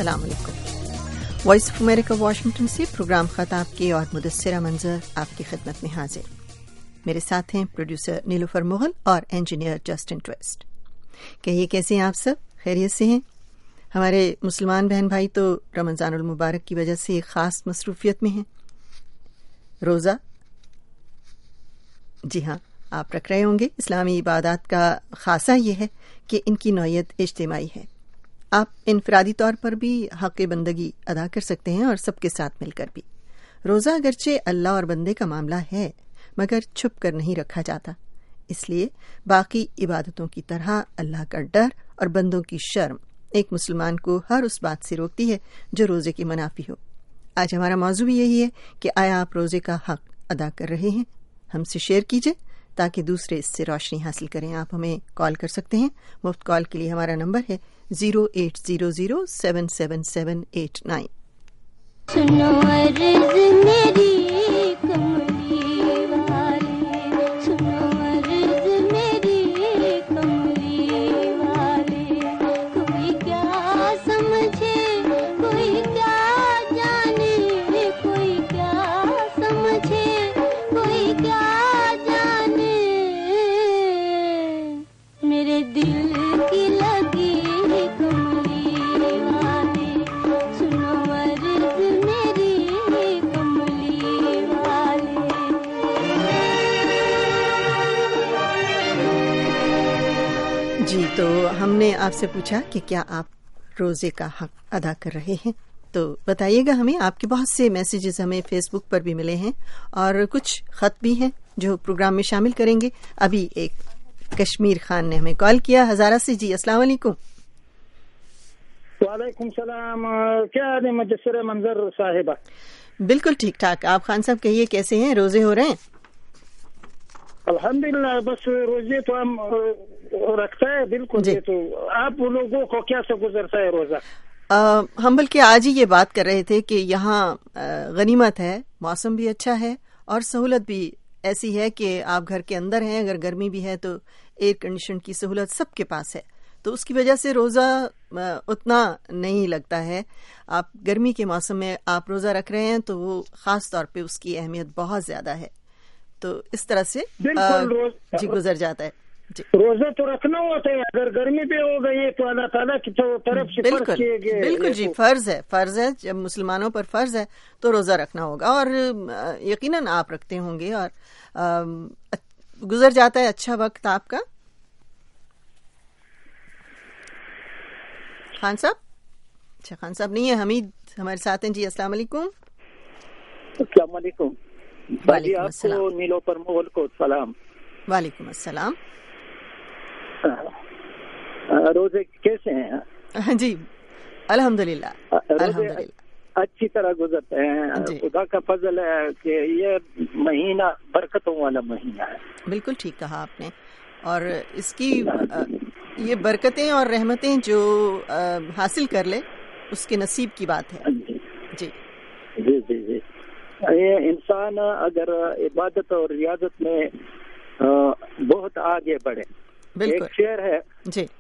अस्सलाम वालेकुम। Voice of America Washington से प्रोग्राम खताब के और मुदस्सिरा मंजर आपकी खिदमत में हाजिर। मेरे साथ हैं प्रोड्यूसर नीलूफर मुगल और इंजीनियर जस्टिन ट्विस्ट। कहिए कैसे हैं आप सब, खैरियत से हैं? हमारे मुसलमान बहन भाई तो रमज़ानुल मुबारक की वजह से एक ख़ास मसरूफियत में हैं, रोज़ा। जी हाँ, आप रख रहे होंगे। इस्लामी इबादत का ख़ासा ये है कि इनकी नौयत इज्तिमाई है। आप इनफरादी तौर पर भी हक़ बंदगी अदा कर सकते हैं और सबके साथ मिलकर भी। रोज़ा अगरचे अल्लाह और बंदे का मामला है, मगर छुप कर नहीं रखा जाता। इसलिए बाकी इबादतों की तरह अल्लाह का डर और बंदों की शर्म एक मुसलमान को हर उस बात से रोकती है जो रोज़े की मुनाफी हो। आज हमारा मौजू भी यही है कि आया आप रोज़े का हक़ अदा कर रहे हैं? हमसे शेयर कीजिए ताकि दूसरे इससे रोशनी हासिल करें। आप हमें कॉल कर सकते हैं। मुफ्त कॉल के लिए हमारा नंबर है 0800-777-889। सुनो अर्ज़ मेरी कमली वाले, सुनो अर्ज़ मेरी कमली वाले, कोई क्या समझे कोई क्या जाने, कोई क्या समझे कोई क्या जाने, मेरे दिल की लगी कमली वाले, सुनो अर्ज़ मेरी कमली वाले। जी, तो हमने आपसे पूछा कि क्या आप रोज़े का हक़ अदा कर रहे हैं, तो बताइएगा हमें। आपके बहुत से मैसेजेस हमें फेसबुक पर भी मिले हैं और कुछ ख़त भी हैं जो प्रोग्राम में शामिल करेंगे। अभी एक कश्मीर खान ने हमें कॉल किया हज़ारा से। जी, अस्सलाम वालेकुम। वालेकुम सलाम। क्या हाल है मुदस्सिरा मंजर साहिबा? बिल्कुल ठीक ठाक। आप खान साहब कहिए कैसे हैं, रोज़े हो रहे हैं? अल्हम्दुलिल्लाह, बस रोजे तो हम रखता है बिल्कुल। जी। ये तो आप लोगों को क्या से गुजरता है रोजा? हम बल्कि आज ही ये बात कर रहे थे कि यहाँ गनीमत है, मौसम भी अच्छा है और सहूलत भी ऐसी है कि आप घर के अंदर हैं, अगर गर्मी भी है तो एयर कंडीशन की सहूलत सबके पास है, तो उसकी वजह से रोज़ा उतना नहीं लगता है। आप गर्मी के मौसम में आप रोज़ा रख रहे हैं तो वो ख़ास तौर पे उसकी अहमियत बहुत ज़्यादा है। तो इस तरह से बिल्कुल जी गुजर जाता है। जी रोजा तो रखना होता है। अगर गर्मी पे हो गई तो अल्लाह ताला की तरफ से फर्ज बिल्कुल किए गए। बिल्कुल जी, फर्ज है। जब मुसलमानों पर फर्ज है तो रोज़ा रखना होगा और यकीनन आप रखते होंगे और गुजर जाता है अच्छा वक्त आपका। खान साहब? अच्छा, खान साहब नहीं है, हमीद हमारे साथ हैं। जी, अस्सलाम वालेकुम। अस्सलाम वालेकुम। वालेकुम अस्सलाम। आपको नीलोफर मुगल को सलाम। वालेकुम अस्सलाम। रोजे कैसे हैं? जी अल्हम्दुलिल्लाह, रोजे अल्हम्दुलिल्लाह अच्छी तरह गुजरते हैं। जी। खुदा का फजल है कि ये महीना बरकतों वाला महीना है। बिल्कुल ठीक कहा आपने। और इसकी ये बरकतें और रहमतें जो हासिल कर ले उसके नसीब की बात है। जी जी जी जी जी। ये इंसान अगर इबादत और रियाजत में बहुत आगे बढ़े। बिल्कुल। एक शेर है जी,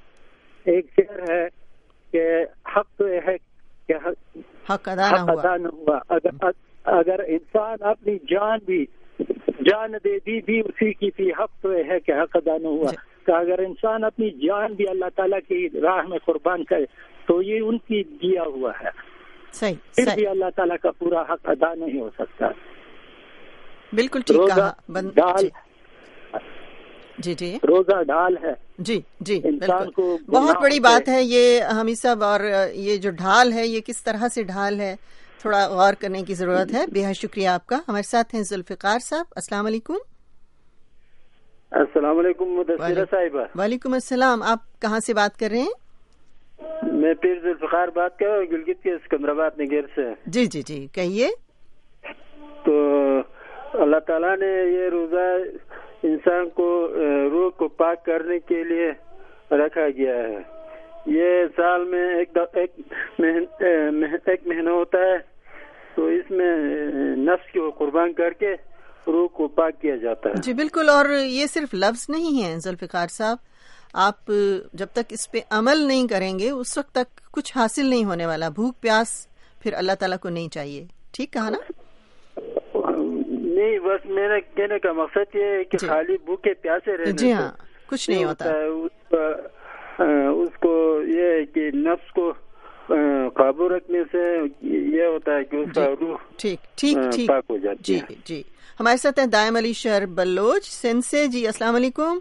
कि हक तो है कि हक अदा न हुआ। अगर इंसान अपनी जान दे दी भी उसी की थी, हक तो है कि हक अदा न हुआ। कि अगर इंसान अपनी जान भी अल्लाह ताला की राह में कुर्बान करे तो ये उनकी दिया हुआ है। सही फिर भी अल्लाह ताला का पूरा हक अदा नहीं हो सकता। बिल्कुल ठीक कहा। डाल जी जी, रोजा ढाल है। जी जी, इंसान को बहुत बड़ी बात है ये हमी सब। और ये जो ढाल है ये किस तरह से ढाल है, थोड़ा गौर करने की जरूरत है। बेहद शुक्रिया आपका। हमारे साथ हैं जुल्फिकार साहब। अस्सलाम वालेकुम। अस्सलाम वालेकुम मुदस्सिरा साहिबा। वालेकुम अस्सलाम। आप कहाँ से बात कर रहे हैं? मैं पीर जुल्फिकार बात कर रहा हूँ, गिलगित के सिकंदराबाद नगर से। जी जी जी, कहिए। तो अल्लाह ताला ने ये रोजा इंसान को रूह को पाक करने के लिए रखा गया है। ये साल में एक महीना होता है, तो इसमें नफ्स को कुर्बान करके रूह को पाक किया जाता है। जी बिल्कुल। और ये सिर्फ लफ्ज नहीं है जुल्फिकार साहब, آپ جب تک اس پہ عمل نہیں کریں گے اس وقت تک کچھ حاصل نہیں ہونے والا. بھوک پیاس پھر اللہ تعالیٰ کو نہیں چاہیے. ٹھیک کہا نا؟ نہیں، بس میرے کہنے کا مقصد یہ ہے کہ خالی بھوکے پیاسے رہنے جی ہاں کچھ نہیں ہوتا. اس کو یہ ہے کہ نفس کو قابو رکھنے سے یہ ہوتا ہے کہ اس کا روح ٹھیک پاک ہو جاتی ہے. جی ہمارے ساتھ ہیں دائم علی شہر بلوچ سندھ سے. جی السلام علیکم.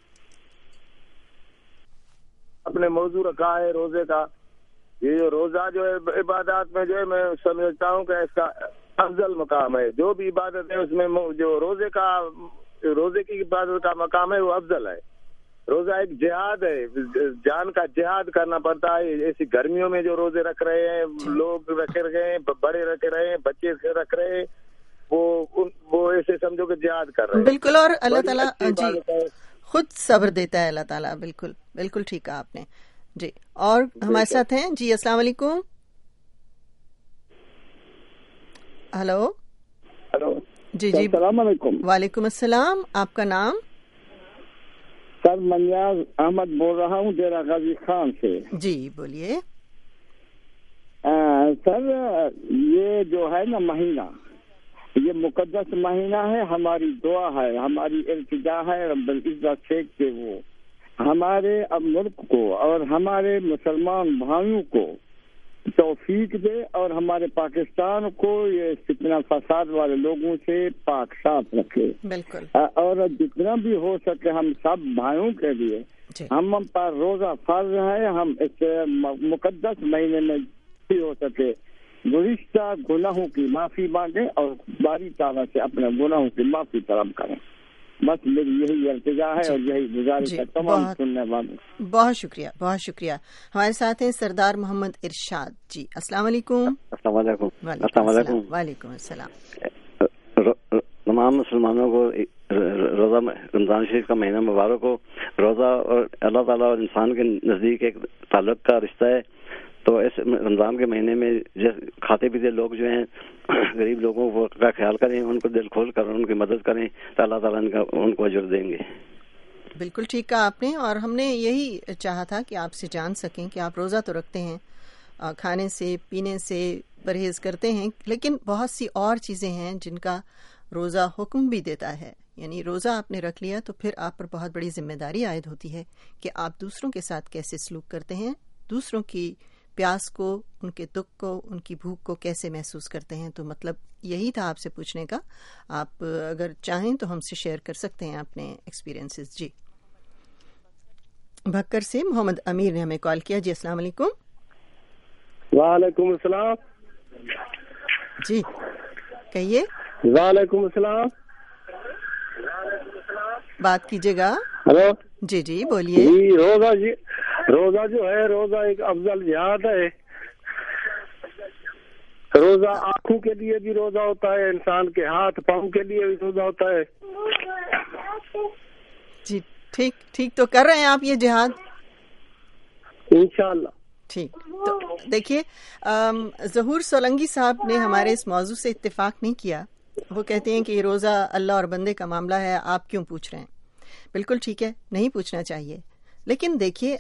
اپنے موضوع رکھا ہے روزے کا. یہ جو روزہ جو ہے عبادات میں جو ہے میں سمجھتا ہوں کہ اس کا افضل مقام ہے. جو بھی عبادت ہے اس میں جو روزے کی عبادت کا مقام ہے وہ افضل ہے. روزہ ایک جہاد ہے، جان کا جہاد کرنا پڑتا ہے. ایسی گرمیوں میں جو روزے رکھ رہے ہیں لوگ رکھ رہے ہیں، بڑے رکھ رہے ہیں، بچے رکھ رہے ہیں، وہ ایسے سمجھو کہ جہاد کر رہے ہیں. بالکل. اور اللہ تعالیٰ جی خود صبر دیتا ہے اللہ تعالیٰ. بالکل ٹھیک کہا آپ نے. جی اور ہمارے ساتھ ہیں. جی السلام علیکم. ہلو. جی السلام علیکم. وعلیکم السلام. آپ کا نام؟ سر منیاز احمد بول رہا ہوں ڈیرہ غازی خان سے. جی بولیے. سر یہ جو ہے نا مہینہ، یہ مقدس مہینہ ہے. ہماری دعا ہے، ہماری التجا ہے رب العزت سے کہ وہ ہمارے ملک کو اور ہمارے مسلمان بھائیوں کو توفیق دے اور ہمارے پاکستان کو یہ فتنہ فساد والے لوگوں سے پاک صاف رکھے. بالکل. اور جتنا بھی ہو سکے ہم سب بھائیوں کے لیے ہم پر روزہ فرض ہے. ہم اس مقدس مہینے میں بھی ہو سکے گزشتہ گناہوں کی معافی مانگیں اور باری تعالیٰ سے اپنے گناہوں کی معافی طلب کریں. بس میری یہی التجا ہے اور یہی گزارش ہے تمام سننے والوں. بہت شکریہ. ہمارے ساتھ ہیں سردار محمد ارشاد. جی السلام علیکم. السلام علیکم. وعلیکم السلام. تمام مسلمانوں کو روزہ رمضان شریف کا مہینہ مبارک ہو. روزہ اور اللہ تعالیٰ اور انسان کے نزدیک ایک تعلق کا رشتہ ہے. تو اس رمضان کے مہینے میں کھاتے پیتے لوگ جو ہیں غریب لوگوں کا خیال کریں، ان کو دل کھول کر ان کی مدد کریں تو اللہ تعالیٰ ان کو اجر دیں گے. بالکل ٹھیک کہا آپ نے. اور ہم نے یہی چاہا تھا کہ آپ سے جان سکیں کہ آپ روزہ تو رکھتے ہیں، کھانے سے پینے سے پرہیز کرتے ہیں، لیکن بہت سی اور چیزیں ہیں جن کا روزہ حکم بھی دیتا ہے. یعنی روزہ آپ نے رکھ لیا تو پھر آپ پر بہت بڑی ذمہ داری عائد ہوتی ہے کہ آپ دوسروں کے ساتھ کیسے سلوک کرتے ہیں، دوسروں کی پیاس کو، ان کے دکھ کو، ان کی بھوک کو کیسے محسوس کرتے ہیں. تو مطلب یہی تھا آپ سے پوچھنے کا. آپ اگر چاہیں تو ہم سے شیئر کر سکتے ہیں اپنے ایکسپیرینسز. جی بھکر سے محمد امیر نے ہمیں کال کیا. جی السلام علیکم. وعلیکم السلام. جی کہیے. وعلیکم السلام. بات کیجیے گا. ہلو. جی بولیے. روزہ جو ہے روزہ ایک افضل جہاد ہے. روزہ آنکھوں کے لیے بھی روزہ ہوتا ہے، انسان کے ہاتھ پاؤں کے لیے بھی روزہ ہوتا ہے. جی ٹھیک تو کر رہے ہیں آپ یہ جہاد انشاءاللہ. ٹھیک. تو دیکھیے ظہور سولنگی صاحب نے ہمارے اس موضوع سے اتفاق نہیں کیا. وہ کہتے ہیں کہ یہ روزہ اللہ اور بندے کا معاملہ ہے، آپ کیوں پوچھ رہے ہیں. بالکل ٹھیک ہے، نہیں پوچھنا چاہیے. لیکن دیکھیے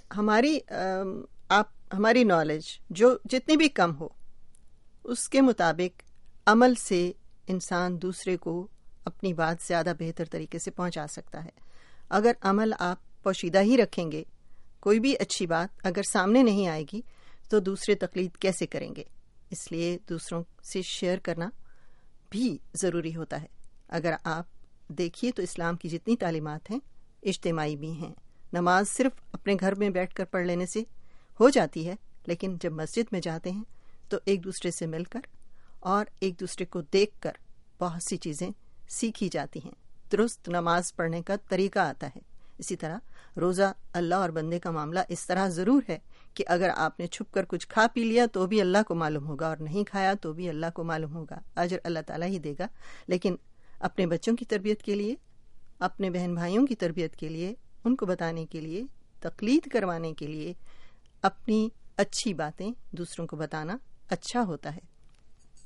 ہماری نالج جو جتنی بھی کم ہو اس کے مطابق عمل سے انسان دوسرے کو اپنی بات زیادہ بہتر طریقے سے پہنچا سکتا ہے. اگر عمل آپ پوشیدہ ہی رکھیں گے، کوئی بھی اچھی بات اگر سامنے نہیں آئے گی تو دوسرے تقلید کیسے کریں گے. اس لیے دوسروں سے شیئر کرنا بھی ضروری ہوتا ہے. اگر آپ دیکھیے تو اسلام کی جتنی تعلیمات ہیں اجتماعی بھی ہیں. نماز صرف اپنے گھر میں بیٹھ کر پڑھ لینے سے ہو جاتی ہے، لیکن جب مسجد میں جاتے ہیں تو ایک دوسرے سے مل کر اور ایک دوسرے کو دیکھ کر بہت سی چیزیں سیکھی جاتی ہیں. درست نماز پڑھنے کا طریقہ آتا ہے. اسی طرح روزہ اللہ اور بندے کا معاملہ اس طرح ضرور ہے کہ اگر آپ نے چھپ کر کچھ کھا پی لیا تو بھی اللہ کو معلوم ہوگا، اور نہیں کھایا تو بھی اللہ کو معلوم ہوگا. اجر اللہ تعالیٰ ہی دے گا. لیکن اپنے بچوں کی تربیت کے لیے، اپنے بہن بھائیوں کی تربیت کے لیے، ان کو بتانے کے لیے، تقلید کروانے کے لیے اپنی اچھی باتیں دوسروں کو بتانا اچھا ہوتا ہے.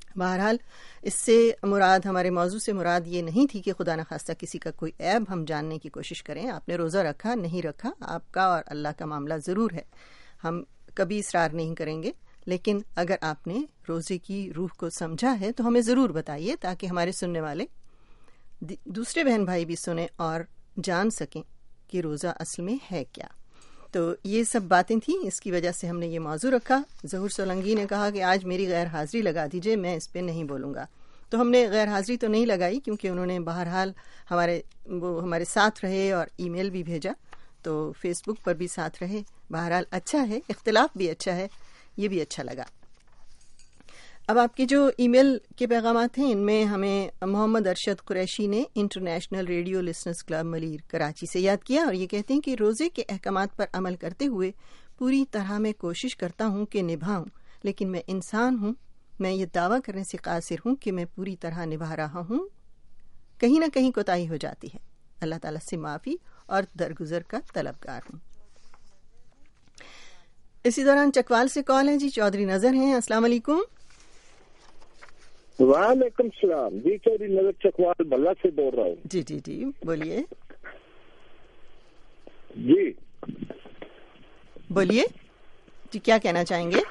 بہرحال اس سے مراد، ہمارے موضوع سے مراد یہ نہیں تھی کہ خدا نخواستہ کسی کا کوئی عیب ہم جاننے کی کوشش کریں. آپ نے روزہ رکھا نہیں رکھا آپ کا اور اللہ کا معاملہ ضرور ہے، ہم کبھی اصرار نہیں کریں گے، لیکن اگر آپ نے روزے کی روح کو سمجھا ہے تو ہمیں ضرور بتائیے تاکہ ہمارے سننے والے دوسرے بہن بھائی بھی سنیں اور جان سکیں کہ روزہ اصل میں ہے کیا. تو یہ سب باتیں تھیں، اس کی وجہ سے ہم نے یہ موضوع رکھا. ظہور سولنگی نے کہا کہ آج میری غیر حاضری لگا دیجئے، میں اس پہ نہیں بولوں گا. تو ہم نے غیر حاضری تو نہیں لگائی کیونکہ انہوں نے بہرحال ہمارے ساتھ رہے اور ای میل بھی بھیجا، تو فیس بک پر بھی ساتھ رہے. بہرحال اچھا ہے، اختلاف بھی اچھا ہے، یہ بھی اچھا لگا. اب آپ کے جو ای میل کے پیغامات ہیں ان میں ہمیں محمد ارشد قریشی نے international radio listeners club Malir Karachi سے یاد کیا، اور یہ کہتے ہیں کہ روزے کے احکامات پر عمل کرتے ہوئے پوری طرح میں کوشش کرتا ہوں کہ نبھاؤں، لیکن میں انسان ہوں، میں یہ دعویٰ کرنے سے قاصر ہوں کہ میں پوری طرح نبھا رہا ہوں، کہیں نہ کہیں کوتاہی ہو جاتی ہے. اللہ تعالیٰ سے معافی اور درگزر کا طلبگار ہوں. اسی دوران چکوال سے کال ہے جی، چودھری نظر ہیں. السلام علیکم. وعلیکم السلام جی، چودھری نظر چکوال بلہ سے بول رہا ہوں. جی جی جی بولیے. جی بولیے جی، کیا کہنا چاہیں گے؟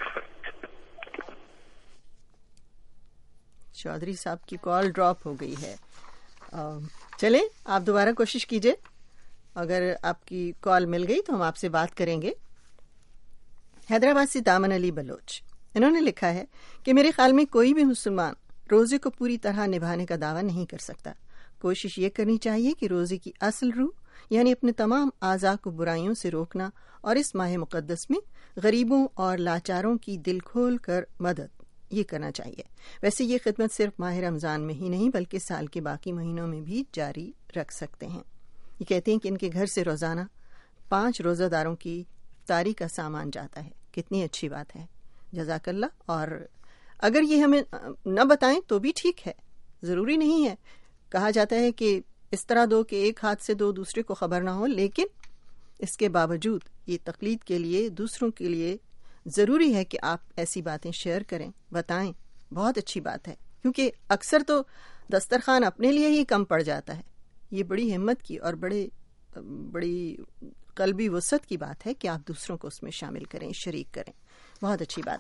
چودھری صاحب کی کال ڈراپ ہو گئی ہے. چلیں آپ دوبارہ کوشش کیجئے، اگر آپ کی کال مل گئی تو ہم آپ سے بات کریں گے. حیدرآباد سے دامن علی بلوچ، انہوں نے لکھا ہے کہ میرے خیال میں کوئی بھی مسلمان روزے کو پوری طرح نبھانے کا دعویٰ نہیں کر سکتا. کوشش یہ کرنی چاہیے کہ روزے کی اصل روح یعنی اپنے تمام اعضاء کو برائیوں سے روکنا اور اس ماہ مقدس میں غریبوں اور لاچاروں کی دل کھول کر مدد یہ کرنا چاہیے. ویسے یہ خدمت صرف ماہ رمضان میں ہی نہیں بلکہ سال کے باقی مہینوں میں بھی جاری رکھ سکتے ہیں. یہ کہتے ہیں کہ ان کے گھر سے روزانہ 5 روزہ داروں کی افطاری کا سامان جاتا ہے. کتنی اچھی بات ہے، جزاک اللہ. اور اگر یہ ہمیں نہ بتائیں تو بھی ٹھیک ہے، ضروری نہیں ہے. کہا جاتا ہے کہ اس طرح دو کہ ایک ہاتھ سے دو، دوسرے کو خبر نہ ہو، لیکن اس کے باوجود یہ تقلید کے لیے دوسروں کے لیے ضروری ہے کہ آپ ایسی باتیں شیئر کریں، بتائیں. بہت اچھی بات ہے، کیونکہ اکثر تو دسترخوان اپنے لیے ہی کم پڑ جاتا ہے. یہ بڑی ہمت کی اور بڑی قلبی وسعت کی بات ہے کہ آپ دوسروں کو اس میں شامل کریں، شریک کریں. بہت اچھی بات.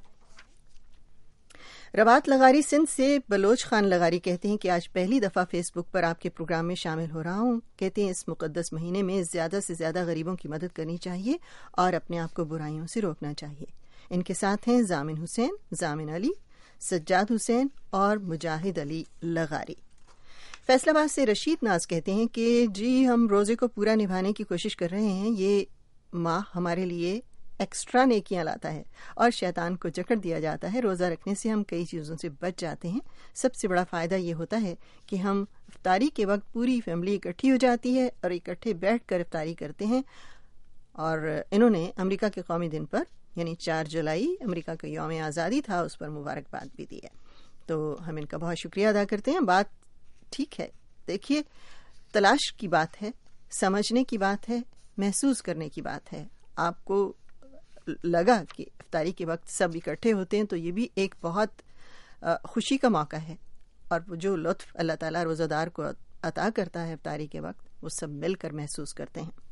ربات لغاری سندھ سے بلوچ خان لغاری کہتے ہیں کہ آج پہلی دفعہ فیس بک پر آپ کے پروگرام میں شامل ہو رہا ہوں. کہتے ہیں اس مقدس مہینے میں زیادہ سے زیادہ غریبوں کی مدد کرنی چاہیے اور اپنے آپ کو برائیوں سے روکنا چاہیے. ان کے ساتھ ہیں زامن حسین، زامن علی، سجاد حسین اور مجاہد علی لغاری. فیصل آباد سے رشید ناز کہتے ہیں کہ جی ہم روزے کو پورا نبھانے کی کوشش کر رہے ہیں. یہ ماہ ہمارے لیے ایکسٹرا نیکیاں لاتا ہے اور شیطان کو جکڑ دیا جاتا ہے. روزہ رکھنے سے ہم کئی چیزوں سے بچ جاتے ہیں. سب سے بڑا فائدہ یہ ہوتا ہے کہ ہم افطاری کے وقت پوری فیملی اکٹھی ہو جاتی ہے اور اکٹھے بیٹھ کر افطاری کرتے ہیں. اور انہوں نے امریکہ کے قومی دن پر یعنی 4 جولائی امریکہ کا یوم آزادی تھا، اس پر مبارکباد بھی دی ہے. تو ہم ان کا بہت شکریہ ادا کرتے ہیں. بات ٹھیک ہے، دیکھیے تلاش کی بات ہے، سمجھنے کی بات ہے، محسوس کرنے کی بات ہے. آپ کو لگا کہ افطاری کے وقت سب اکٹھے ہوتے ہیں تو یہ بھی ایک بہت خوشی کا موقع ہے، اور وہ جو لطف اللہ تعالیٰ روزہ دار کو عطا کرتا ہے افطاری کے وقت وہ سب مل کر محسوس کرتے ہیں.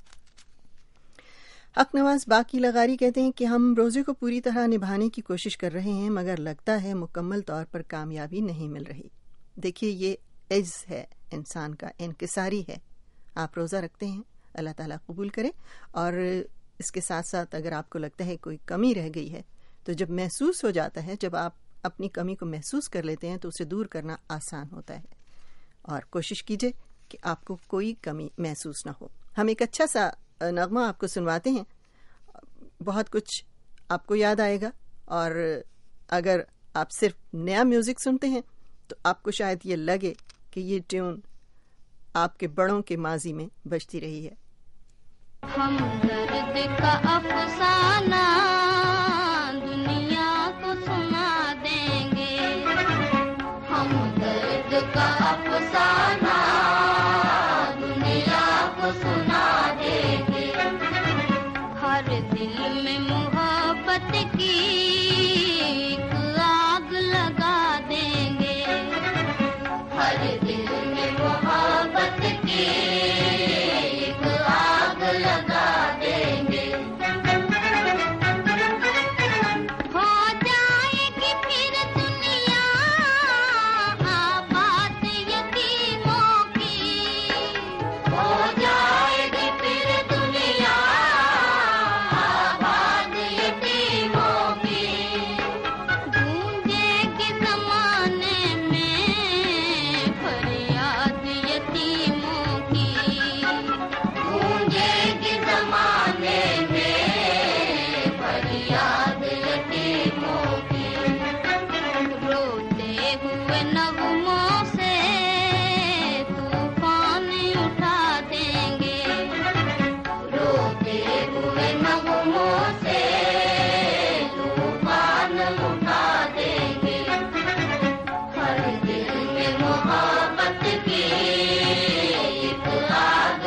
حق نواز باقی لغاری کہتے ہیں کہ ہم روزے کو پوری طرح نبھانے کی کوشش کر رہے ہیں مگر لگتا ہے مکمل طور پر کامیابی نہیں مل رہی. دیکھیے یہ عجز ہے انسان کا، انکساری ہے. آپ روزہ رکھتے ہیں، اللہ تعالیٰ قبول کرے. اور اس کے ساتھ ساتھ اگر آپ کو لگتا ہے کوئی کمی رہ گئی ہے تو جب محسوس ہو جاتا ہے، جب آپ اپنی کمی کو محسوس کر لیتے ہیں تو اسے دور کرنا آسان ہوتا ہے. اور کوشش کیجئے کہ آپ کو کوئی کمی محسوس نہ ہو. ہم ایک اچھا سا نغمہ آپ کو سنواتے ہیں، بہت کچھ آپ کو یاد آئے گا. اور اگر آپ صرف نیا میوزک سنتے ہیں تو آپ کو شاید یہ لگے کہ یہ ٹیون آپ کے بڑوں کے ماضی میں بجتی رہی ہے. ہم درد کا افسانہ دنیا کو سنا دیں گے، ہم درد کا افسانہ دنیا کو سنا دیں گے. ہر دل میں محبت کی ایک آگ لگا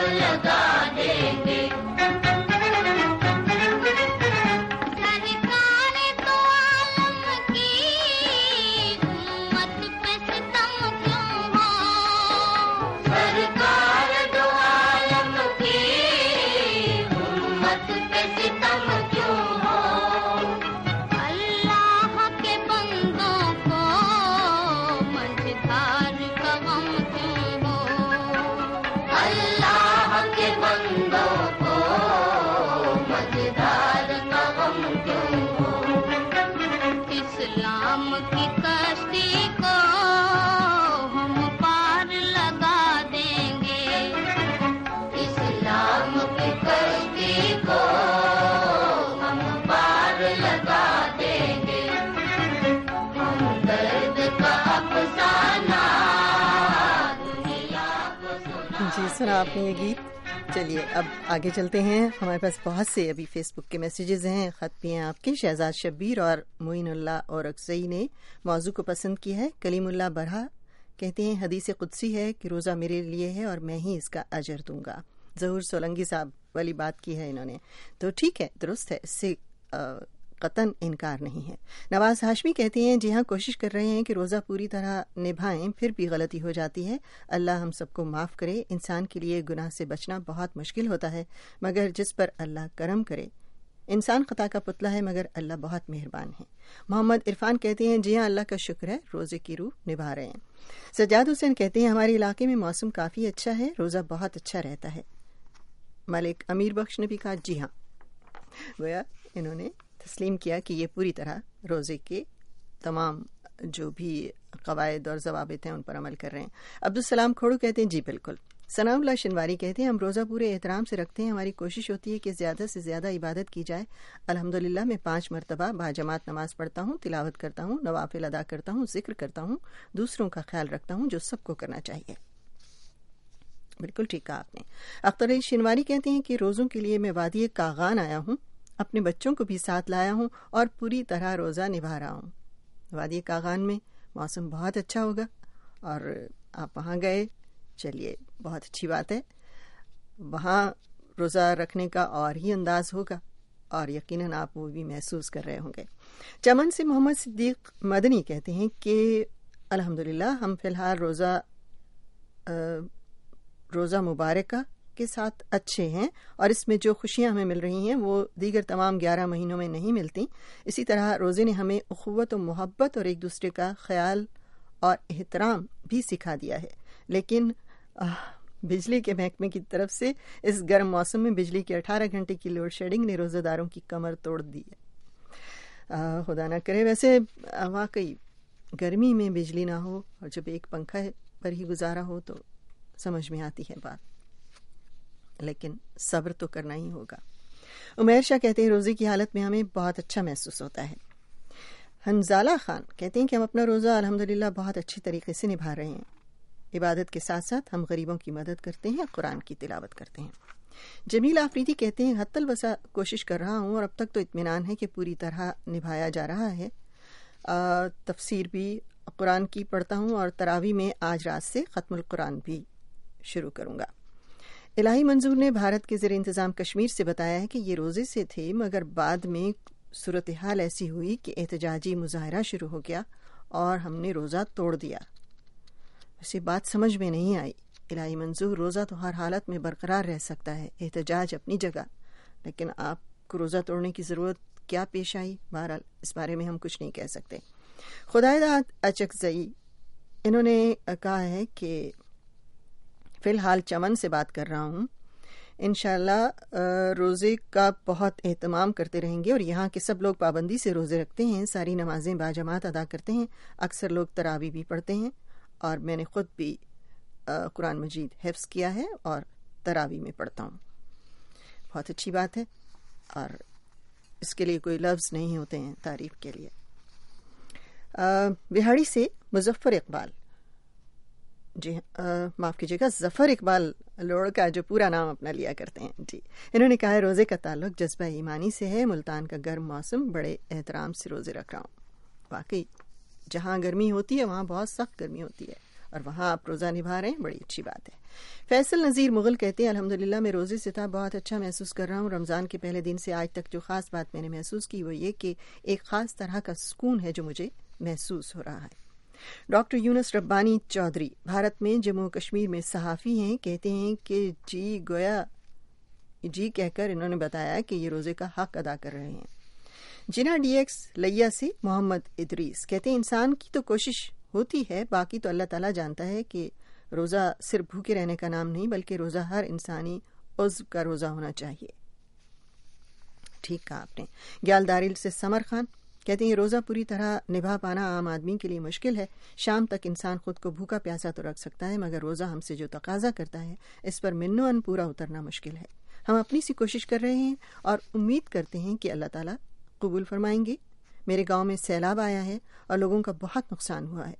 लगा देंगे। सुना आपने ये गीत। चलिए अब आगे चलते हैं। हमारे पास बहुत से अभी फेसबुक के मैसेजेस हैं, ख़त भी हैं आपके। शहजाद शब्बीर और मोइनुल्लाह और अक्सई ने मौजू को पसंद किया है। कलीमुल्लाह बरहा कहते हैं हदीस कुदसी है कि रोज़ा मेरे लिए है और मैं ही इसका अजर दूंगा। ज़हूर सोलंगी साहब वाली बात की है इन्होंने, तो ठीक है, दुरुस्त है, इससे कतन इनकार नहीं है। नवाज हाशमी कहते हैं जी हाँ, कोशिश कर रहे हैं कि रोज़ा पूरी तरह निभाएं, फिर भी गलती हो जाती है। अल्लाह हम सबको माफ़ करे। इंसान के लिए गुनाह से बचना बहुत मुश्किल होता है, मगर जिस पर अल्लाह करम करे। इंसान खता का पुतला है, मगर अल्लाह बहुत मेहरबान है। मोहम्मद इरफान कहते हैं जी हाँ, अल्लाह का शुक्र है, रोज़े की रूह निभा रहे हैं। सज्जाद हुसैन कहते हैं हमारे इलाके में मौसम काफ़ी अच्छा है, रोज़ा बहुत अच्छा रहता है। मलिक अमीर बख्श ने भी कहा जी हाँ, गोया इन्होंने तस्लीम किया कि ये पूरी तरह रोज़े के तमाम जो भी कवायद और ज़वाबित हैं उन पर अमल कर रहे हैं। अब्दुल सलाम खोड़ू कहते हैं जी बिल्कुल। सनाउल्लाह शिनवारी कहते हैं हम रोज़ा पूरे एहतराम से रखते हैं, हमारी कोशिश होती है कि ज़्यादा से ज़्यादा इबादत की जाए। अल्हम्दुलिल्लाह मैं 5 मरतबा बाजमात नमाज़ पढ़ता हूँ, तिलावत करता हूँ, नवाफिल अदा करता हूँ, जिक्र करता हूँ, दूसरों का ख्याल रखता हूँ, जो सबको करना चाहिए। बिल्कुल ठीक कहा आपने। अख्तर शिनवारी कहते हैं कि रोज़ों के लिए मैं वादी कागान आया हूँ, अपने बच्चों को भी साथ लाया हूँ और पूरी तरह रोज़ा निभा रहा हूँ। वादी कागान में मौसम बहुत अच्छा होगा और आप वहाँ गए, चलिए बहुत अच्छी बात है। वहाँ रोज़ा रखने का और ही अंदाज़ होगा और यकीनन आप वो भी महसूस कर रहे होंगे। चमन से मोहम्मद सिद्दीक मदनी कहते हैं कि अल्हम्दुलिल्लाह हम फ़िलहाल रोज़ा मुबारका के साथ अच्छे हैं और इसमें जो खुशियां हमें मिल रही हैं वो दीगर तमाम 11 महीनों में नहीं मिलती। इसी तरह रोज़े ने हमें उख़्वत और मोहब्बत और एक दूसरे का ख्याल और एहतराम भी सिखा दिया है। लेकिन बिजली के महकमे की तरफ से इस गर्म मौसम में बिजली के 18 घंटे की लोड शेडिंग ने रोज़ेदारों की कमर तोड़ दी है। खुदा ना करे। वैसे वाकई गर्मी में बिजली ना हो और जब एक पंखा पर ही गुजारा हो तो समझ में आती है बात, लेकिन सब्र तो करना ही होगा। उमैर शाह कहते हैं रोज़े की हालत में हमें बहुत अच्छा महसूस होता है। हंजाला खान कहते हैं कि हम अपना रोज़ा अल्हम्दुलिल्लाह बहुत अच्छी तरीके से निभा रहे हैं। इबादत के साथ साथ हम गरीबों की मदद करते हैं, कुरान की तिलावत करते हैं। जमील आफरीदी कहते हैं हत्तल वसा कोशिश कर रहा हूँ और अब तक तो इत्मीनान है कि पूरी तरह निभाया जा रहा है। तफसीर भी कुरान की पढ़ता हूँ और तरावी में आज रात से ख़त्मुल कुरान भी शुरू करूँगा। इलाही मंजूर ने भारत के ज़ेर इंतज़ाम कश्मीर से बताया है कि ये रोज़े से थे, मगर बाद में सूरत हाल ऐसी हुई कि एहतजाजी मुजाहरा शुरू हो गया और हमने रोज़ा तोड़ दिया। वैसे बात समझ में नहीं आई। इलाही मंजूर, रोज़ा तो हर हालत में बरकरार रह सकता है, एहतजाज अपनी जगह, लेकिन आपको रोज़ा तोड़ने की ज़रूरत क्या पेश आई? बहरहाल इस बारे में हम कुछ नहीं कह सकते। खुदायदा अचकज़ई इन्होंने कहा है कि फ़िलहाल चमन से बात कर रहा हूँ, इंशाअल्लाह रोज़े का बहुत एहतमाम करते रहेंगे और यहाँ के सब लोग पाबंदी से रोज़े रखते हैं, सारी नमाजें बाजमात अदा करते हैं, अक्सर लोग तरावी भी पढ़ते हैं और मैंने ख़ुद भी कुरान मजीद हिफ्ज़ किया है और तरावी में पढ़ता हूँ। बहुत अच्छी बात है और इसके लिए कोई लफ्ज़ नहीं होते हैं तारीफ़ के लिए। बिहाड़ी से मुज़फ़्फ़र इकबाल, जी माफ़ कीजिएगा, ज़फ़र इकबाल लोड़ का जो पूरा नाम अपना लिया करते हैं जी, इन्होंने कहा है रोज़े का ताल्लुक़ जज्बा ईमानी से है। मुल्तान का गर्म मौसम, बड़े एहतराम से रोज़े रख रहा हूँ। वाकई जहाँ गर्मी होती है वहाँ बहुत सख्त गर्मी होती है اور وہاں آپ روزہ نبھا رہے ہیں، بڑی اچھی بات ہے۔ فیصل نذیر مغل کہتے ہیں الحمدللہ میں روزے سے تھا، بہت اچھا محسوس کر رہا ہوں۔ رمضان کے پہلے دن سے آج تک جو خاص بات میں نے محسوس کی وہ یہ کہ ایک خاص طرح کا سکون ہے جو مجھے محسوس ہو رہا ہے۔ ڈاکٹر یونس ربانی چودھری بھارت میں جموں و کشمیر میں صحافی ہیں، کہتے ہیں کہ جی کہہ کر انہوں نے بتایا کہ یہ روزے کا حق ادا کر رہے ہیں۔ جنا ڈی ایکس لیا سے محمد ادریس کہتے ہیں انسان کی تو کوشش ہوتی ہے، باقی تو اللہ تعالیٰ جانتا ہے کہ روزہ صرف بھوکے رہنے کا نام نہیں بلکہ روزہ ہر انسانی عضو کا روزہ ہونا چاہیے۔ ٹھیک کہا آپ نے۔ گیال دارل سے سمر خان کہتے ہیں یہ روزہ پوری طرح نبھا پانا عام آدمی کے لیے مشکل ہے، شام تک انسان خود کو بھوکا پیاسا تو رکھ سکتا ہے مگر روزہ ہم سے جو تقاضا کرتا ہے اس پر منو ان پورا اترنا مشکل ہے۔ ہم اپنی سی کوشش کر رہے ہیں اور امید کرتے ہیں کہ اللہ تعالیٰ قبول فرمائیں گے۔ میرے گاؤں میں سیلاب آیا ہے اور لوگوں کا بہت نقصان ہوا ہے،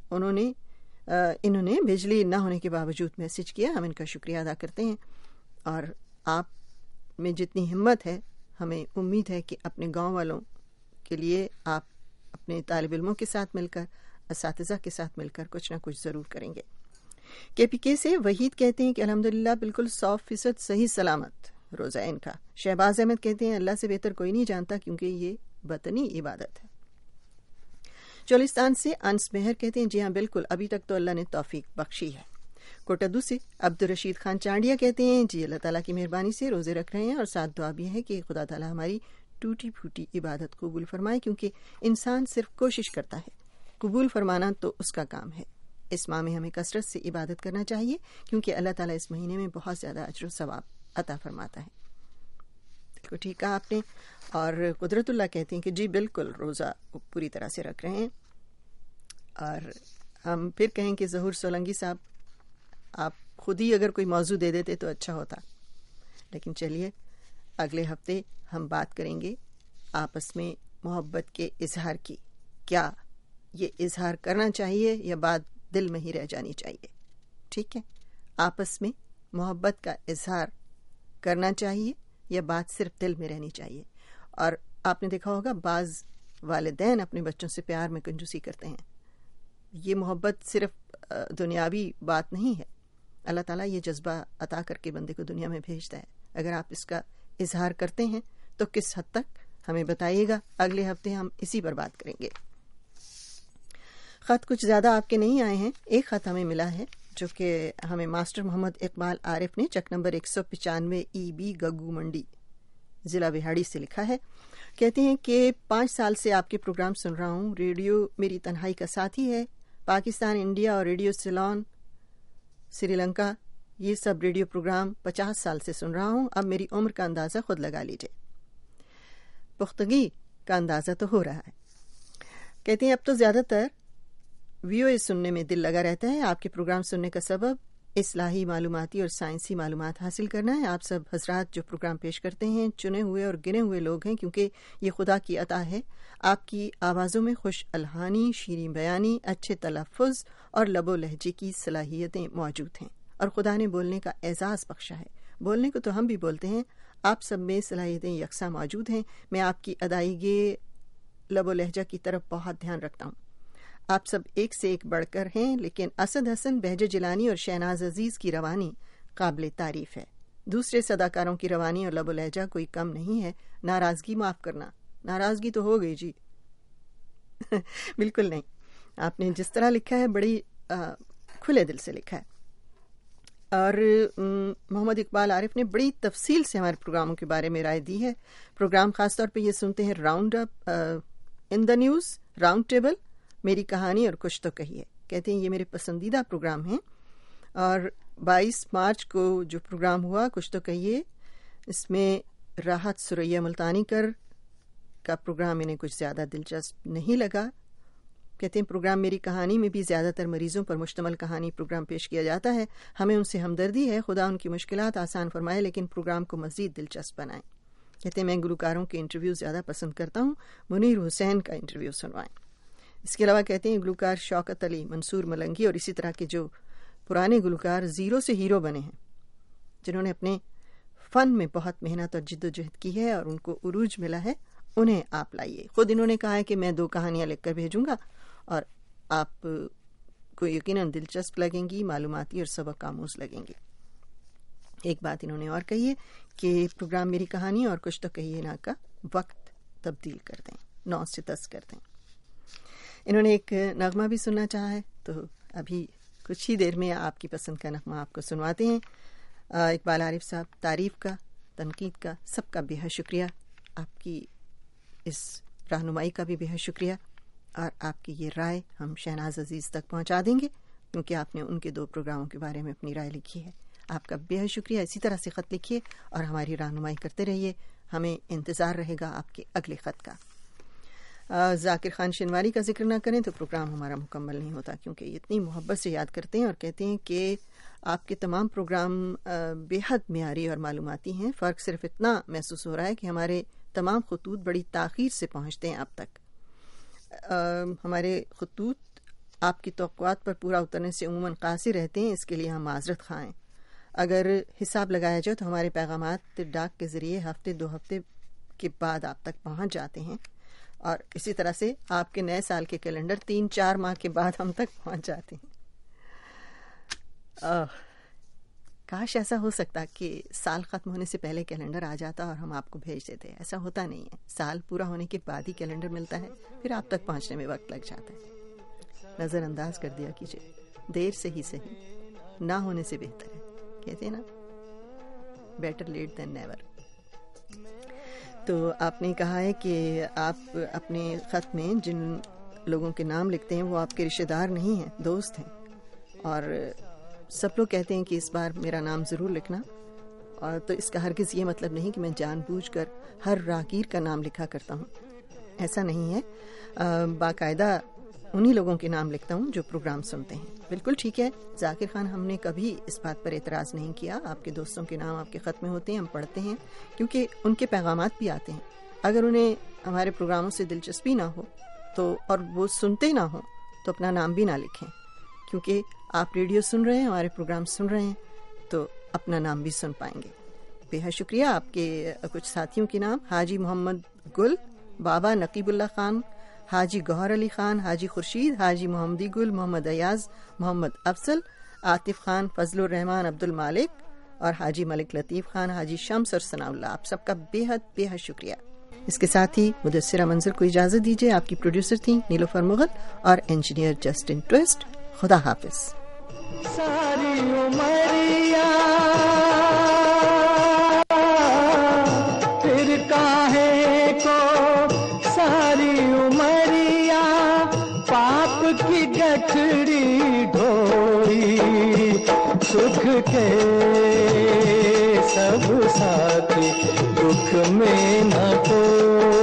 انہوں نے بجلی نہ ہونے کے باوجود میسج کیا، ہم ان کا شکریہ ادا کرتے ہیں، اور آپ میں جتنی ہمت ہے ہمیں امید ہے کہ اپنے گاؤں والوں کے لیے آپ اپنے طالب علموں کے ساتھ مل کر، اساتذہ کے ساتھ مل کر کچھ نہ کچھ ضرور کریں گے۔ کے پی کے سے وحید کہتے ہیں کہ الحمدللہ بالکل 100% صحیح سلامت روزہ ان کا۔ شہباز احمد کہتے ہیں اللہ سے بہتر کوئی نہیں جانتا کیونکہ یہ بطنی عبادت ہے۔ چولستان سے انس مہر کہتے ہیں جی ہاں بالکل، ابھی تک تو اللہ نے توفیق بخشی ہے۔ کوٹدو سے عبدالرشید خان چانڈیا کہتے ہیں جی اللہ تعالیٰ کی مہربانی سے روزے رکھ رہے ہیں اور ساتھ دعا بھی ہے کہ خدا تعالیٰ ہماری ٹوٹی پھوٹی عبادت قبول فرمائے، کیونکہ انسان صرف کوشش کرتا ہے، قبول فرمانا تو اس کا کام ہے۔ اس ماہ میں ہمیں کثرت سے عبادت کرنا چاہیے کیونکہ اللہ تعالیٰ اس مہینے میں بہت زیادہ اجر و ثواب عطا فرماتا ہے۔ بالکل ٹھیک کہا آپ نے۔ اور قدرت اللہ کہتے ہیں کہ جی بالکل روزہ پوری طرح سے رکھ رہے ہیں، اور ہم پھر کہیں کہ ظہور سولنگی صاحب آپ خود ہی اگر کوئی موضوع دے دیتے تو اچھا ہوتا، لیکن چلیے اگلے ہفتے ہم بات کریں گے آپس میں محبت کے اظہار کی۔ کیا یہ اظہار کرنا چاہیے یا بات دل میں ہی رہ جانی چاہیے؟ ٹھیک ہے، آپس میں محبت کا اظہار کرنا چاہیے یا بات صرف دل میں رہنی چاہیے؟ اور آپ نے دیکھا ہوگا بعض والدین اپنے بچوں سے پیار میں کنجوسی کرتے ہیں۔ یہ محبت صرف دنیاوی بات نہیں ہے، اللہ تعالیٰ یہ جذبہ عطا کر کے بندے کو دنیا میں بھیجتا ہے۔ اگر آپ اس کا اظہار کرتے ہیں تو کس حد تک ہمیں بتائیے گا، اگلے ہفتے ہم اسی پر بات کریں گے۔ خط کچھ زیادہ آپ کے نہیں آئے ہیں، ایک خط ہمیں ملا ہے جو کہ ہمیں ماسٹر محمد اقبال عارف نے چک نمبر 195 EB گگو منڈی ضلع بہاڑی سے لکھا ہے۔ کہتے ہیں کہ 5 سال سے آپ کے پروگرام سن رہا ہوں، ریڈیو میری تنہائی کا ساتھی ہے، پاکستان، انڈیا اور ریڈیو سیلون سری لنکا، یہ سب ریڈیو پروگرام 50 سال سے سن رہا ہوں، اب میری عمر کا اندازہ خود لگا لیجئے۔ پختگی کا اندازہ تو ہو رہا ہے۔ کہتے ہیں اب تو زیادہ تر VOA سننے میں دل لگا رہتا ہے، آپ کے پروگرام سننے کا سبب اصلاحی معلوماتی اور سائنسی معلومات حاصل کرنا ہے۔ آپ سب حضرات جو پروگرام پیش کرتے ہیں چنے ہوئے اور گنے ہوئے لوگ ہیں، کیونکہ یہ خدا کی عطا ہے۔ آپ کی آوازوں میں خوش الہانی، شیریں بیانی، اچھے تلفظ اور لب و لہجے کی صلاحیتیں موجود ہیں، اور خدا نے بولنے کا اعزاز بخشا ہے۔ بولنے کو تو ہم بھی بولتے ہیں، آپ سب میں صلاحیتیں یکساں موجود ہیں۔ میں آپ کی ادائیگی لب و لہجہ کی طرف بہت دھیان رکھتا ہوں۔ آپ سب ایک سے ایک بڑھ کر ہیں، لیکن اسد حسن، بہجہ جیلانی اور شہناز عزیز کی روانی قابل تعریف ہے۔ دوسرے صداکاروں کی روانی اور لب و لہجہ کوئی کم نہیں ہے۔ ناراضگی معاف کرنا، ناراضگی تو ہو گئی جی بالکل نہیں، آپ نے جس طرح لکھا ہے بڑی کھلے دل سے لکھا ہے۔ اور محمد اقبال عارف نے بڑی تفصیل سے ہمارے پروگراموں کے بارے میں رائے دی ہے۔ پروگرام خاص طور پہ یہ سنتے ہیں round up in the news, round table, میری کہانی اور کچھ تو کہیے۔ کہتے ہیں یہ میرے پسندیدہ پروگرام ہیں، اور 22 مارچ کو جو پروگرام ہوا کچھ تو کہیے، اس میں راحت سریا ملتانی کا پروگرام انہیں کچھ زیادہ دلچسپ نہیں لگا۔ کہتے ہیں پروگرام میری کہانی میں بھی زیادہ تر مریضوں پر مشتمل کہانی پروگرام پیش کیا جاتا ہے، ہمیں ان سے ہمدردی ہے، خدا ان کی مشکلات آسان فرمائے، لیکن پروگرام کو مزید دلچسپ بنائیں۔ کہتے ہیں میں گلوکاروں کے انٹرویو زیادہ پسند کرتا ہوں، منیر حسین کا انٹرویو سنوائیں۔ اس کے علاوہ کہتے ہیں گلوکار شوکت علی، منصور ملنگی اور اسی طرح کے جو پرانے گلوکار زیرو سے ہیرو بنے ہیں، جنہوں نے اپنے فن میں بہت محنت اور جد و جہد کی ہے اور ان کو عروج ملا ہے، انہیں آپ لائیے۔ خود انہوں نے کہا ہے کہ میں 2 کہانیاں لکھ کر بھیجوں گا اور آپ आपको यकीनन दिलचस्प लगेंगी, मालूमाती और सबक आमूज लगेंगी। एक बात इन्होंने और कही है कि प्रोग्राम मेरी कहानी और कुछ तो कहिए ना का वक्त तब्दील कर दें, 9 से 10 कर दें। इन्होंने एक नगमा भी सुनना चाहा है, तो अभी कुछ ही देर में आपकी पसंद का नगमा आपको सुनवाते हैं। इकबाल आरिफ साहब, तारीफ़ का, तनकीद का, सबका बेहद शुक्रिया। आपकी इस रहनुमाई का भी बेहद शुक्रिया, और आपकी ये राय हम शहनाज अजीज़ तक पहुंचा देंगे, क्योंकि आपने उनके 2 प्रोग्रामों के बारे में अपनी राय लिखी है। आपका बेहद शुक्रिया। इसी तरह से ख़त लिखिए और हमारी रहनुमाई करते रहिए। हमें इंतज़ार रहेगा आपके अगले ख़त का। ज़ाकिर ख़ान शिनवारी का जिक्र ना करें तो प्रोग्राम हमारा मुकम्मल नहीं होता, क्योंकि इतनी मोहब्बत से याद करते हैं और कहते हैं कि आपके तमाम प्रोग्राम बेहद मेयारी और मालूमाती हैं। फ़र्क सिर्फ इतना महसूस हो रहा है कि हमारे तमाम खतूत बड़ी ताख़ीर से पहुँचते हैं आप तक। हमारे खतूत आपकी तवक्कुआत पर पूरा उतरने से उमूमन क़ासिर रहते हैं, इसके लिए हम माज़रत ख़्वाह हैं। अगर हिसाब लगाया जाए तो हमारे पैगामात डाक के ज़रिए हफ़्ते 2 हफ़्ते के बाद आप तक पहुँच जाते हैं, और इसी तरह से आपके नए साल के कैलेंडर 3-4 माह के बाद हम तक पहुँच जाते हैं। काश ऐसा हो सकता कि साल ख़त्म होने से पहले कैलेंडर आ जाता और हम आपको भेज देते। ऐसा होता नहीं है, साल पूरा होने के बाद ही कैलेंडर मिलता है, फिर आप तक पहुँचने में वक्त लग जाता है। नज़रअंदाज कर दिया कीजिए, देर से ही सही, ना होने से बेहतर है, कहते हैं ना, बेटर लेट देन नेवर। तो आपने कहा है कि आप अपने ख़त में जिन लोगों के नाम लिखते हैं वो आपके रिश्तेदार नहीं हैं, दोस्त हैं, और सब लोग कहते हैं कि इस बार मेरा नाम ज़रूर लिखना। और तो इसका हरगिज़ ये मतलब नहीं कि मैं जानबूझकर हर राहगीर का नाम लिखा करता हूँ, ऐसा नहीं है। बाकायदा उन्हीं लोगों के नाम लिखता हूँ जो प्रोग्राम सुनते हैं। बिल्कुल ठीक है ज़ाकिर ख़ान, हमने कभी इस बात पर एतराज़ नहीं किया। आपके दोस्तों के नाम आपके ख़त में होते हैं, हम पढ़ते हैं, क्योंकि उनके पैगामात भी आते हैं। अगर उन्हें हमारे प्रोग्रामों से दिलचस्पी ना हो तो, और वो सुनते ना हो, तो अपना नाम भी ना लिखें, क्योंकि आप रेडियो सुन रहे हैं, हमारे प्रोग्राम सुन रहे हैं, तो अपना नाम भी सुन पाएंगे। बेहद शुक्रिया। आपके कुछ साथियों के नाम: हाजी मोहम्मद गुल, बाबा नकीबुल्ला ख़ान, हाजी गौहर अली ख़ान, हाजी खुर्शीद, हाजी मोहम्मदी गुल, मोहम्मद अयाज, मोहम्मद अफजल, आतिफ ख़ान, फजलुर रहमान, अब्दुल मालिक, और हाजी मलिक लतीफ़ ख़ान, हाजी शम्स और सनाउल्लाह। आप सबका बेहद बेहद शुक्रिया। इसके साथ ही मुदस्सिरा मंज़र को इजाज़त दीजिए। आपकी प्रोड्यूसर थी नीलोफर मुग़ल और इंजीनियर जस्टिन ट्विस्ट। खुदा हाफिज़। सारी उमरिया फिर काहे को, सारी उमरिया पाप की गठरी ढोई, सुख के सब साथी दुख में न कोई।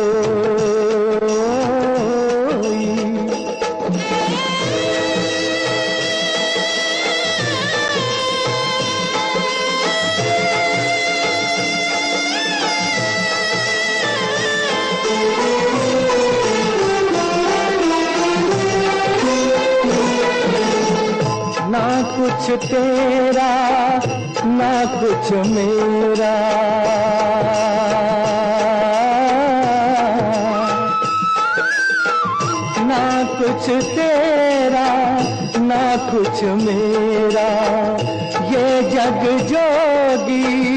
ना कुछ तेरा ना कुछ मेरा, ना कुछ तेरा ना कुछ मेरा, ये जग जोगी